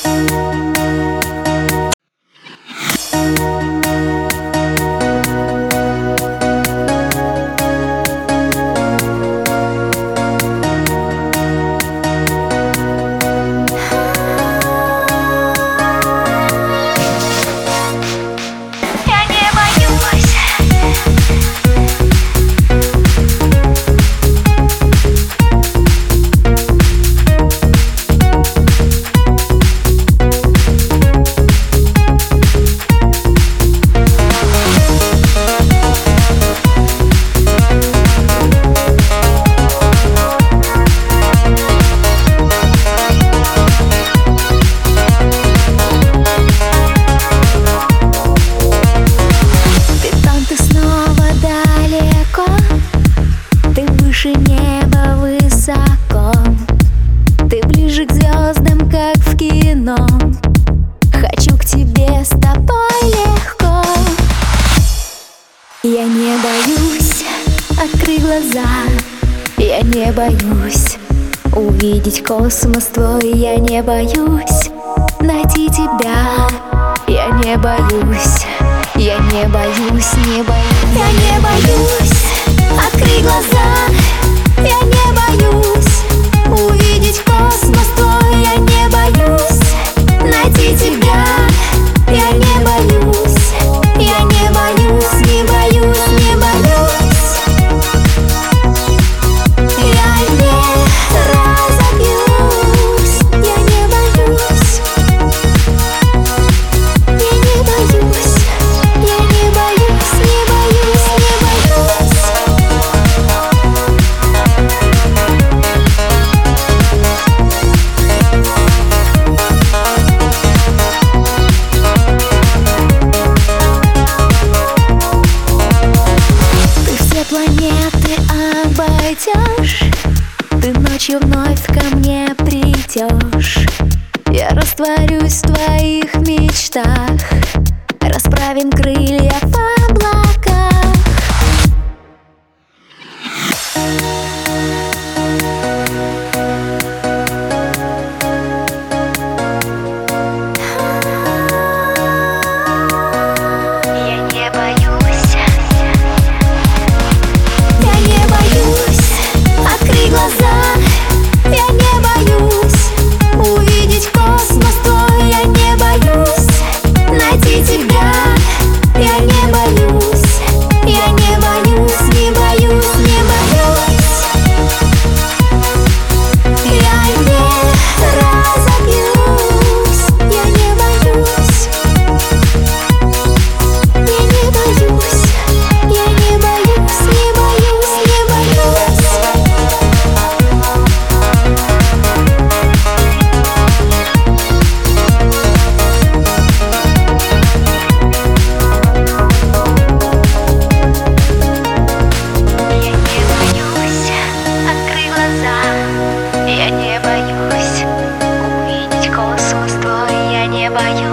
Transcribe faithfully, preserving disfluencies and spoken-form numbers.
Выше неба высоко, ты ближе к звездам, как в кино. Хочу к тебе с тобой легко. Я не боюсь открыть глаза, я не боюсь увидеть космос твой. Я не боюсь найти тебя, я не боюсь, я не боюсь, не боюсь. Я не боюсь открыть глаза, я не боюсь увидеть космос твой. Я не боюсь найти тебя, я не боюсь, я не боюсь, не боюсь, не боюсь. Я не разобьюсь, я не боюсь, я не боюсь, я не боюсь, не боюсь, не боюсь. Планеты обойдешь, ты ночью вновь ко мне придешь. Я растворюсь в твоих мечтах, расправим крылья в облаках. Я не боюсь, я не боюсь открыть глаза, я не боюсь увидеть космос твой. Я не боюсь найти тебя, я не боюсь, я не боюсь, не боюсь, не боюсь. Я не разобьюсь, я не боюсь, я не боюсь, я не боюсь, не боюсь, не боюсь. Я не боюсь открыть глаза, я не боюсь увидеть космос твой. Я не боюсь